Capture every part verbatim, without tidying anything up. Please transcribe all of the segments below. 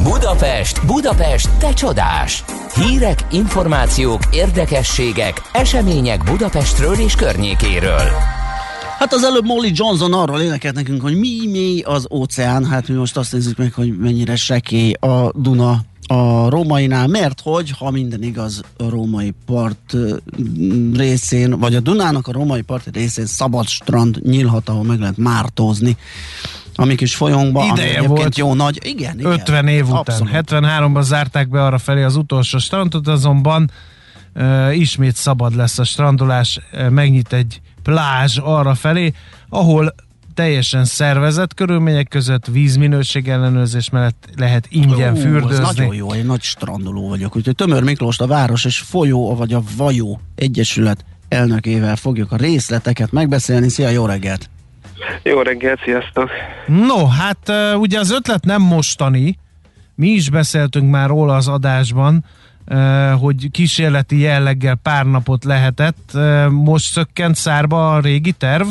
Budapest, Budapest, te csodás! Hírek, információk, érdekességek, események Budapestről és környékéről. Hát az előbb Molly Johnson arról énekelt nekünk, hogy mi mély az óceán. Hát mi most azt nézzük meg, hogy mennyire sekély a Duna a rómainál, mert hogy, ha minden igaz, a római part részén, vagy a Dunának a római part részén szabad strand nyílhat, ahol meg lehet mártózni a mi kis folyónkban, ami egyébként jó nagy. Igen, igen. ötven év után. Abszolút. hetvenháromban zárták be arra felé az utolsó strandot, azonban uh, ismét szabad lesz a strandolás, uh, megnyit egy plázs arra felé, ahol teljesen szervezett körülmények között vízminőség ellenőrzés mellett lehet ingyen Ú, fürdőzni. Ez nagyon jó, én nagy strandoló vagyok, úgyhogy Tömör Miklóst, a Város és Folyó, vagy a Vajó Egyesület elnökével fogjuk a részleteket megbeszélni. Szia, jó reggelt! Jó reggelt, sziasztok! No, hát ugye az ötlet nem mostani, mi is beszéltünk már róla az adásban, hogy kísérleti jelleggel pár napot lehetett. Most szökkent szárba a régi terv?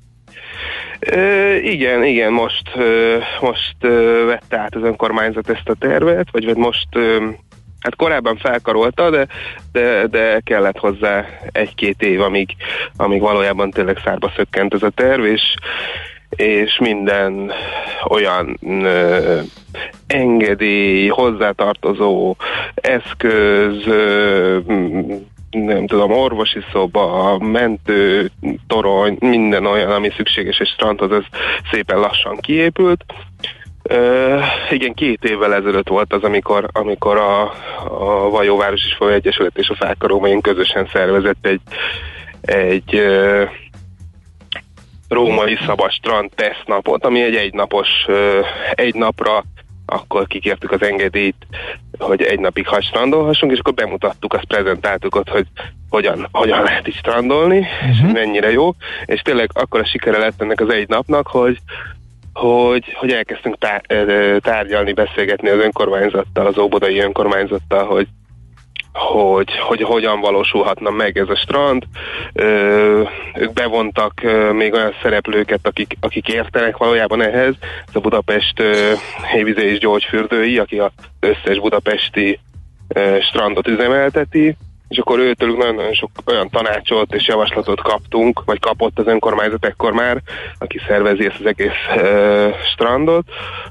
Ö, igen, igen, most, ö, most ö, vette át az önkormányzat ezt a tervet, vagy most, ö, hát korábban felkarolta, de, de, de kellett hozzá egy-két év, amíg, amíg valójában tényleg szárba szökkent ez a terv, és, és minden olyan ö, engedély, hozzátartozó eszköz, ö, nem tudom, orvosi szoba, mentő, torony, minden olyan, ami szükséges egy strandhoz, ez szépen lassan kiépült. Uh, igen, két évvel ezelőtt volt az, amikor, amikor a, a Vajó Város és Folyó Egyesület és a Fák a Rómain közösen szervezett egy, egy uh, római szabad strand tesztnapot, ami egy egynapos, uh, egy napra akkor kikértük az engedélyt, hogy egy napig hadd strandolhassunk, és akkor bemutattuk, azt prezentáltuk ott, hogy hogyan, hogyan lehet így strandolni, uh-huh. és mennyire jó, és tényleg akkor a sikere lett ennek az egy napnak, hogy hogy, hogy elkezdtünk tár- tárgyalni, beszélgetni az önkormányzattal, az óbudai önkormányzattal, hogy Hogy, hogy hogyan valósulhatna meg ez a strand. Ö, ők bevontak ö, még olyan szereplőket, akik, akik értenek valójában ehhez. Ez a Budapest ö, hévízé és gyógyfürdői, aki az összes budapesti ö, strandot üzemelteti, és akkor őtőlük nagyon-nagyon sok olyan tanácsot és javaslatot kaptunk, vagy kapott az önkormányzat ekkor már, aki szervezi ezt az egész ö, strandot,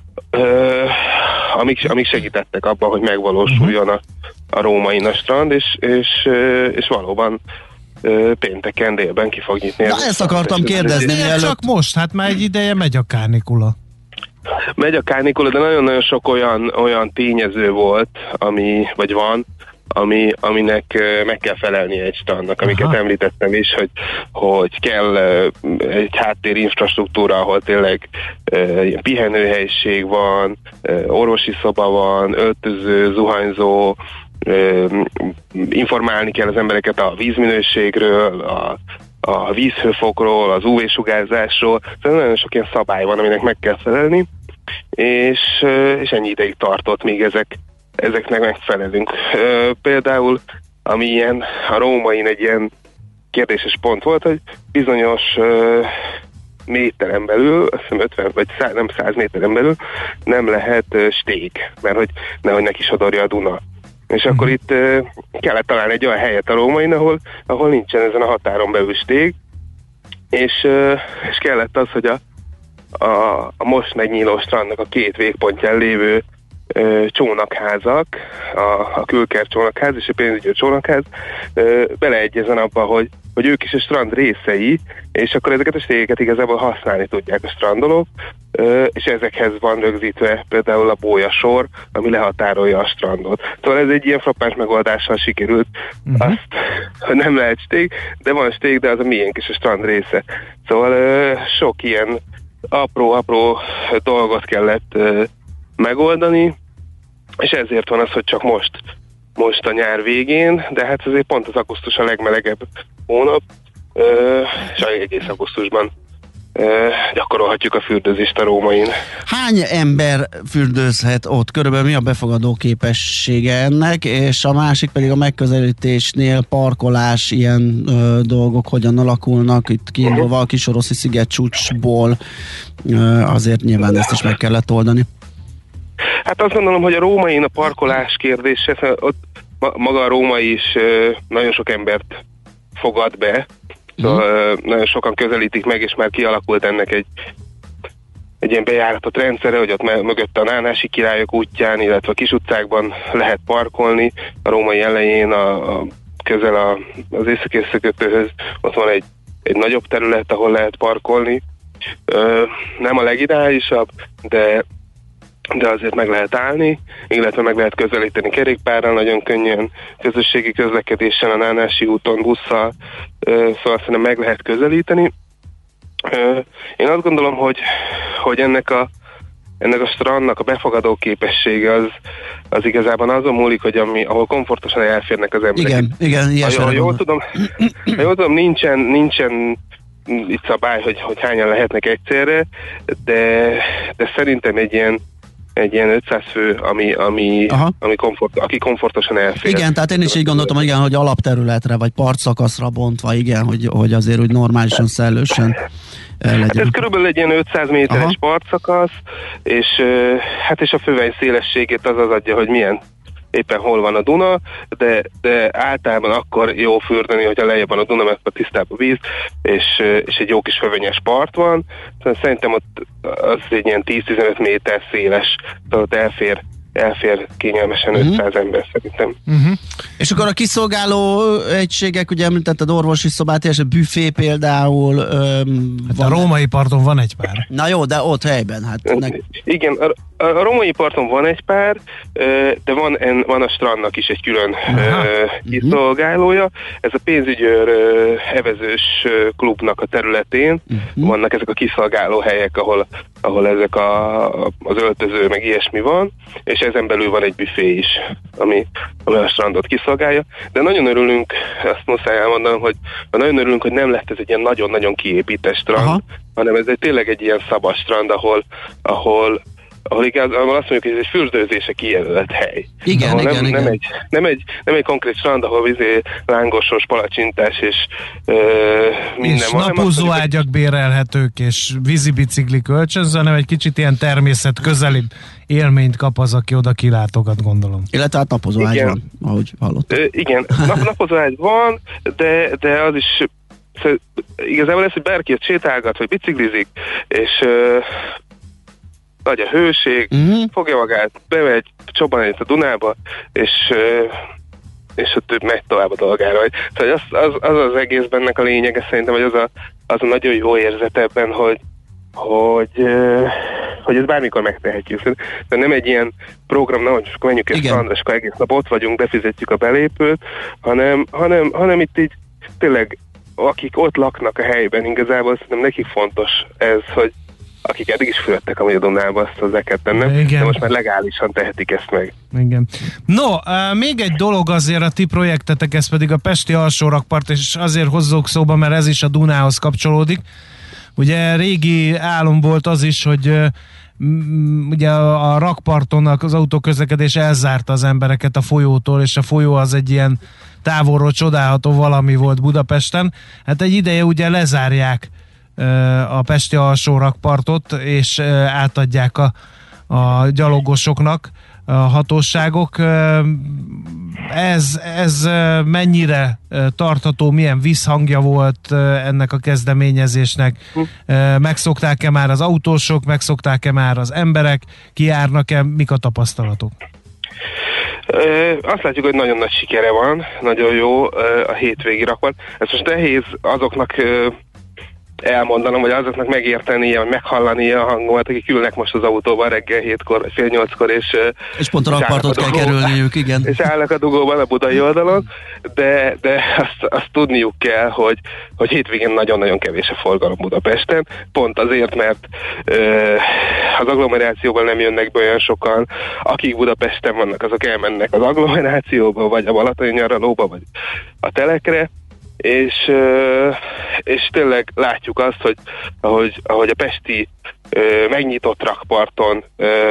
ö, amik, amik segítettek abban, hogy megvalósuljon a a rómain a strand, és, és, és valóban pénteken délben ki fog nyitni. Na, ezt akartam kérdezni. Miért csak most? Hát már egy ideje megy a kánikula. Megy a kánikula, de nagyon-nagyon sok olyan, olyan tényező volt, ami, vagy van, ami, aminek meg kell felelnie egy strandnak, amiket Aha. említettem is, hogy, hogy kell egy háttérinfrastruktúra, ahol tényleg uh, ilyen pihenőhelység van, uh, orvosi szoba van, öltöző, zuhanyzó, uh, informálni kell az embereket a vízminőségről, a, a vízhőfokról, az ú vé-sugárzásról, tehát nagyon sok ilyen szabály van, aminek meg kell felelni, és, uh, és ennyi ideig tartott, míg ezek ezeknek megfelelünk. Uh, például, ami ilyen a rómain egy ilyen kérdéses pont volt, hogy bizonyos uh, méteren belül, azt hiszem ötven vagy száz, nem száz méteren belül nem lehet uh, stég, mert hogy nehogy neki sodorja a Duna. És akkor itt uh, kellett találni egy olyan helyet a rómain, ahol, ahol nincsen ezen a határon belül stég, és, uh, és kellett az, hogy a, a, a most megnyíló strandnak a két végpontján lévő Ö, csónakházak, a, a külker csónakház és a pénzügyi csónakház ö, beleegyezen abba, hogy, hogy ők is a strand részei, és akkor ezeket a stégeket igazából használni tudják a strandolók, ö, és ezekhez van rögzítve például a bójasor, ami lehatárolja a strandot. Szóval ez egy ilyen frappáns megoldással sikerült uh-huh. azt, hogy nem lehet stég, de van stég, de az a miénk is a strand része. Szóval ö, sok ilyen apró-apró dolgot kellett ö, megoldani, és ezért van az, hogy csak most, most a nyár végén, de hát azért pont az augusztus a legmelegebb hónap, és egész augusztusban gyakorolhatjuk a fürdőzést a rómain. Hány ember fürdőzhet ott? Körülbelül mi a befogadó képessége ennek, és a másik pedig a megközelítésnél parkolás, ilyen ö, dolgok hogyan alakulnak, itt kiindulva a Kisoroszi szigetcsúcsból, ö, azért nyilván ezt is meg kellett oldani. Hát azt gondolom, hogy a Rómain a parkolás kérdése, ott maga a Róma is nagyon sok embert fogad be, szóval mm. nagyon sokan közelítik meg, és már kialakult ennek egy egy ilyen bejáratott rendszere, hogy ott mögött a Nánási Királyok útján, illetve a kis utcákban lehet parkolni. A Római elején, a, a közel a, az északi összekötőhöz ott van egy, egy nagyobb terület, ahol lehet parkolni. Ö, nem a legideálisabb, de de azért meg lehet állni, illetve meg lehet közelíteni kerékpárral, nagyon könnyen közösségi közlekedésen, a Nánási úton, busszal, szóval szerintem meg lehet közelíteni. Én azt gondolom, hogy, hogy ennek a ennek a strandnak a befogadó képessége az, az igazából azon múlik, hogy ami, ahol komfortosan elférnek az emberek. Igen, igen, ilyesre. Ha jól tudom, ha jól tudom nincsen, nincsen itt szabály, hogy, hogy hányan lehetnek egyszerre, de, de szerintem egy ilyen egy ilyen ötszáz fő, ami, ami, ami komfort, aki komfortosan elfér. Igen, tehát én is így gondoltam, hogy igen, hogy alapterületre, vagy partszakaszra bontva, igen, hogy, hogy azért úgy normálisan, szellősen legyen. Hát ez körülbelül egy ilyen ötszáz méteres Aha. partszakasz, és hát és a fővány szélességét az az adja, hogy milyen éppen hol van a Duna, de, de általában akkor jó fürdeni, hogyha lejjebb van a Duna, mert a tisztább a víz, és, és egy jó kis fövényes part van. Szerintem ott az egy ilyen tíz-tizenöt méter széles, tehát ott elfér, elfér kényelmesen uh-huh. ötszáz ember szerintem. Uh-huh. És akkor a kiszolgáló egységek, ugye említetted orvosi szobát, és a büfé például. Öm, hát van a római parton van egy pár. Na jó, de ott helyben. Hát nek... Igen, a, a római parton van egy pár, de van, van a strandnak is egy külön Aha. kiszolgálója. Ez a pénzügyőr evezős klubnak a területén uh-huh. vannak ezek a kiszolgáló helyek, ahol, ahol ezek a, az öltöző meg ilyesmi van, és ezen belül van egy büfé is, ami, ami a strandot kiszolgálja. De nagyon örülünk, azt muszáj elmondanom, hogy nagyon örülünk, hogy nem lett ez egy ilyen nagyon-nagyon kiépített strand, Aha. hanem ez egy tényleg egy ilyen szabad strand, ahol, ahol ahol igazából azt mondjuk, hogy ez egy fürdőzése kijelölt hely. Igen, ahol igen, nem, igen. Nem egy, nem, egy, nem egy konkrét strand, ahol vizé lángosos, palacsintás és ö, minden és van. És napozó ágyak bérelhetők, és vízibicikli kölcsönző, hanem egy kicsit ilyen természet közeli élményt kap az, aki oda kilátogat, gondolom. Illetve hát napozó ágy van, ahogy hallottam. Ö, igen, nap, napozó ágy van, de, de az is szóval, igazából ez, hogy bárki ott sétálgat, vagy biciklizik, és ö, nagy a hőség, uh-huh. fogja magát, bemegy, csobban egyet a Dunába, és, és ott megy tovább a dolgára. Szóval az az, az az egészben ennek a lényege szerintem, hogy az a, az a nagyon jó érzet ebben, hogy, hogy, hogy ezt bármikor megtehetjük. De nem egy ilyen program, hogy most menjünk egy strandra, és akkor egész nap ott vagyunk, befizetjük a belépőt, hanem, hanem, hanem itt így tényleg, akik ott laknak a helyben, igazából szerintem nekik fontos ez, hogy akik eddig is fürödtek amúgy a Dunába, azt hozzá kell tennem, Igen. de most már legálisan tehetik ezt meg. Igen. No, uh, még egy dolog azért a ti projektetek, ez pedig a Pesti alsórakpart, és azért hozzuk szóba, mert ez is a Dunához kapcsolódik. Ugye régi álom volt az is, hogy uh, m- ugye a, a rakparton az autóközlekedés elzárta az embereket a folyótól, és a folyó az egy ilyen távolról csodálható valami volt Budapesten. Hát egy ideje ugye lezárják a pesti alsórakpartot, és átadják a, a gyalogosoknak a hatóságok. Ez, ez mennyire tartható, milyen visszhangja volt ennek a kezdeményezésnek? Megszokták-e már az autósok, megszokták-e már az emberek, kijárnak-e, mik a tapasztalatok? Azt látjuk, hogy nagyon nagy sikere van, nagyon jó a hétvégi rakpart. Ez most nehéz azoknak elmondanom, hogy azoknak megértenie, vagy meghallania a hangomat, akik ülnek most az autóban reggel hétkor, vagy fél nyolckor, és, és pont a rakpartot kell kerülniük, igen. És állnak a dugóban a budai oldalon, de, de azt, azt tudniuk kell, hogy, hogy hétvégén nagyon-nagyon kevés a forgalom Budapesten, pont azért, mert ö, az agglomerációban nem jönnek be olyan sokan, akik Budapesten vannak, azok elmennek az agglomerációba, vagy a balatoni nyaralóba, vagy a telekre, és, és tényleg látjuk azt, hogy ahogy, ahogy a pesti megnyitott rakparton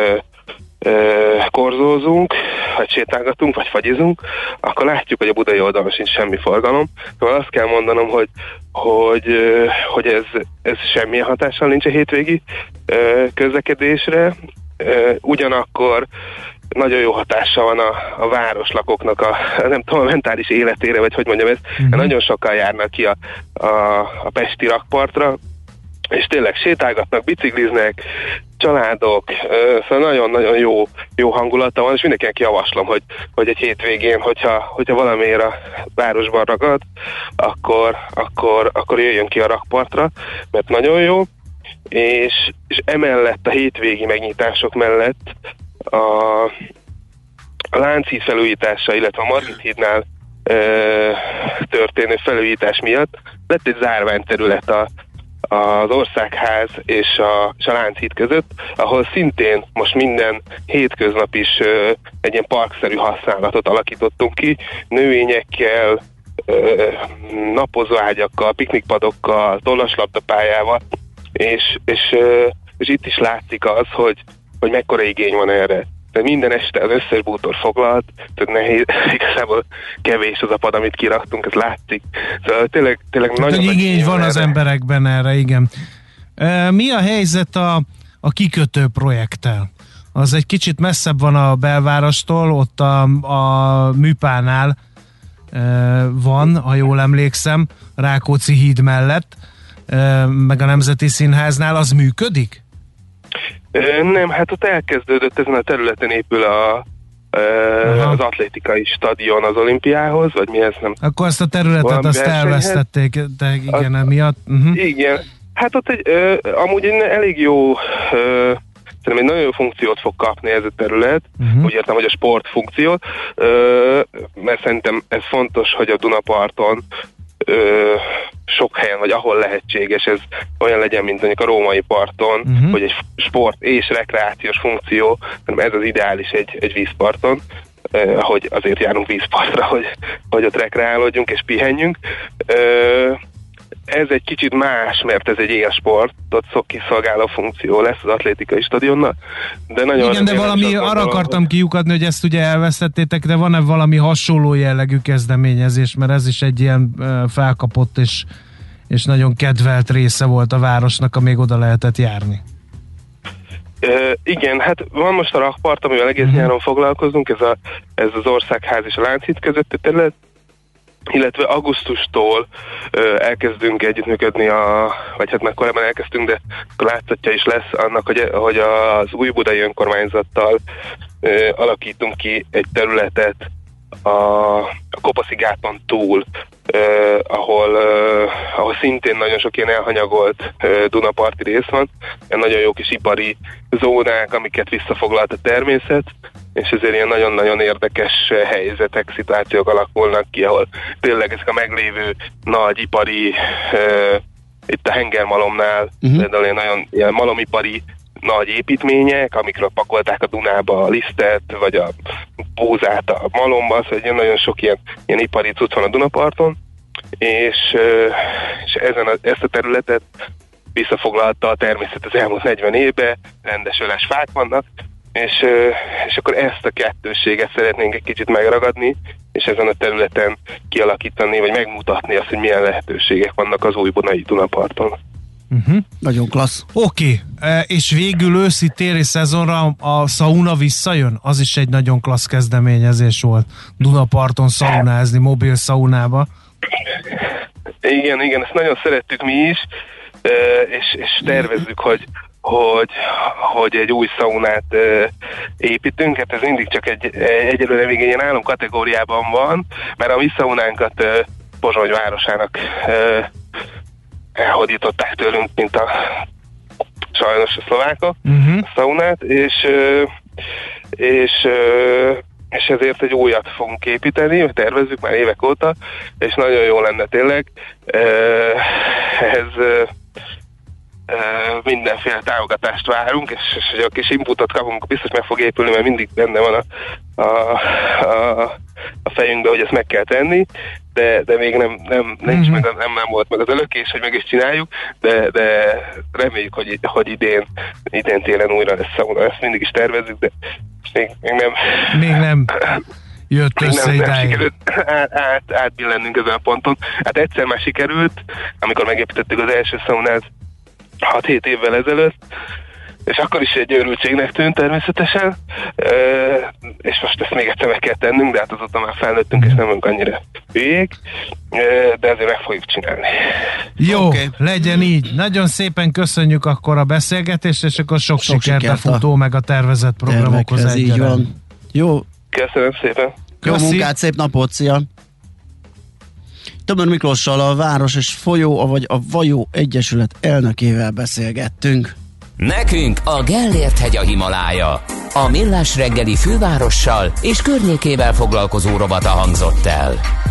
korzózunk, vagy sétálgatunk, vagy fagyizunk, akkor látjuk, hogy a budai oldalon sincs semmi forgalom. Szóval azt kell mondanom, hogy, hogy, hogy ez, ez semmilyen hatással nincs a hétvégi közlekedésre, ugyanakkor nagyon jó hatása van a, a városlakóknak a, nem tudom, a mentális életére, vagy hogy mondjam ezt, uh-huh. nagyon sokan járnak ki a, a, a pesti rakpartra, és tényleg sétálgatnak, bicikliznek, családok, szóval nagyon-nagyon jó, jó hangulata van, és mindenkinek javaslom, hogy, hogy egy hétvégén, hogyha, hogyha valamiért a városban ragad, akkor, akkor, akkor jöjjön ki a rakpartra, mert nagyon jó, és, és emellett a hétvégi megnyitások mellett a, a Lánchíd felújítása, illetve a Margit hídnál e, történő felújítás miatt lett egy zárványterület a az Országház és a, és a Lánchíd között, ahol szintén most minden hétköznap is ö, egy ilyen parkszerű használatot alakítottunk ki, növényekkel, ö, napozóágyakkal, piknikpadokkal, tollaslabdapályával, és, és, ö, és itt is látszik az, hogy, hogy mekkora igény van erre. Tehát minden este az összes bútor foglalt, tehát nehéz, igazából kevés az a pad, amit kiraktunk, ez látszik. Szóval tényleg, tényleg nagyon nagy igény van erre. Az emberekben erre, igen. Mi a helyzet a, a kikötő projekttel? Az egy kicsit messzebb van a belvárostól, ott a, a Műpánál van, ha jól emlékszem, Rákóczi híd mellett, meg a Nemzeti Színháznál, az működik? Nem, hát ott elkezdődött, ezen a területen épül a, az atlétikai stadion az olimpiához, vagy mi ez nem? Akkor ezt a területet azt elvesztették, de igen, emiatt. Uh-huh. Igen, hát ott egy, ö, amúgy egy elég jó, ö, szerintem egy nagyon jó funkciót fog kapni ez a terület, uh-huh. úgy értem, hogy a sportfunkciót, ö, mert szerintem ez fontos, hogy a Dunaparton Ö, sok helyen, vagy ahol lehetséges, ez olyan legyen, mint mondjuk a római parton, uh-huh. hogy egy sport és rekreációs funkció, ez az ideális egy, egy vízparton, eh, ahogy azért járunk vízpartra, hogy, hogy ott rekreálódjunk és pihenjünk. Ö, ez egy kicsit más, mert ez egy élsport, ott szok kiszolgáló funkció lesz az atlétikai stadionnal, de nagyon... Igen, de valami, arra akartam kiukadni, hogy ezt ugye elvesztettétek, de van-e valami hasonló jellegű kezdeményezés, mert ez is egy ilyen felkapott és, és nagyon kedvelt része volt a városnak, amíg oda lehetett járni. Uh, igen, hát van most a rakpart, amivel egész uh-huh. nyáron foglalkozunk, ez, a, ez az Országház és a Lánchíd közötti terület, illetve augusztustól ö, elkezdünk együttműködni, a, vagy hát már korábban elkezdtünk, de látszatja is lesz annak, hogy, hogy az Újbudai önkormányzattal ö, alakítunk ki egy területet a, a Kopaszi gáton túl, ö, ahol, ö, ahol szintén nagyon sok ilyen elhanyagolt ö, dunaparti rész van, ilyen nagyon jó kis ipari zónák, amiket visszafoglalt a természet, és ezért ilyen nagyon-nagyon érdekes helyzetek, szituációk alakulnak ki, ahol tényleg ezek a meglévő nagy ipari, uh, itt a Hengermalomnál, uh-huh. például ilyen nagyon ilyen malomipari nagy építmények, amikről pakolták a Dunába a lisztet, vagy a búzát a malomba, szóval ilyen nagyon sok ilyen, ilyen ipari cucc van a Dunaparton, és, uh, és ezen a, ezt a területet visszafoglalta a természet az elmúlt negyven évben, rendes öles fák vannak, És, és akkor ezt a kettősséget szeretnénk egy kicsit megragadni, és ezen a területen kialakítani, vagy megmutatni azt, hogy milyen lehetőségek vannak az újbudai Dunaparton. Uh-huh. Nagyon klassz. Oké, okay. És végül őszi téli szezonra a szauna visszajön? Az is egy nagyon klassz kezdeményezés volt. Dunaparton szaunázni, mobil szaunába. Igen, igen, ezt nagyon szerettük mi is, és, és tervezzük, hogy Hogy, hogy egy új szaunát uh, építünk, hát ez mindig csak egy, egyelőre még ilyen állam kategóriában van, mert a mi szaunánkat uh, Pozsony városának uh, elhódították tőlünk, mint a sajnos a szlovákok uh-huh. a szaunát, és, uh, és, uh, és ezért egy újat fogunk építeni, tervezzük már évek óta, és nagyon jó lenne tényleg. Uh, ez uh, Uh, mindenféle támogatást várunk, és, és hogy a kis inputot kapunk, biztos meg fog épülni, mert mindig benne van a, a, a, a fejünkben, hogy ezt meg kell tenni, de, de még nem, nem, nincs meg, nem, nem volt meg az a lökés, hogy meg is csináljuk, de, de reméljük, hogy, hogy idén, idén télen újra lesz szauna. Ezt mindig is tervezzük, de még, még nem... Még nem jött még össze nem, nem idáig. sikerült át, át, átbillennünk ezen a ponton. Hát egyszer már sikerült, amikor megépítettük az első szaunát, hat-hét évvel ezelőtt, és akkor is egy őrültségnek tűnt természetesen, és most ezt még egyszer meg kell tennünk, de hát azóta már felnőttünk, és nem vagyunk annyira hülyék, de ezért meg fogjuk csinálni. Jó, okay. Legyen így. Nagyon szépen köszönjük akkor a beszélgetést, és akkor sok, sok sikert, sikert a futó, meg a tervezett programokhoz egyaránt. Így van. Jó. Köszönöm szépen. Jó Köszi. munkát, szép napot, szia! Tömör Miklóssal, a Város és Folyó, vagy a Vajó Egyesület elnökével beszélgettünk. Nekünk a Gellért-hegy a Himalája. A Millás reggeli fővárossal és környékével foglalkozó rovata hangzott el.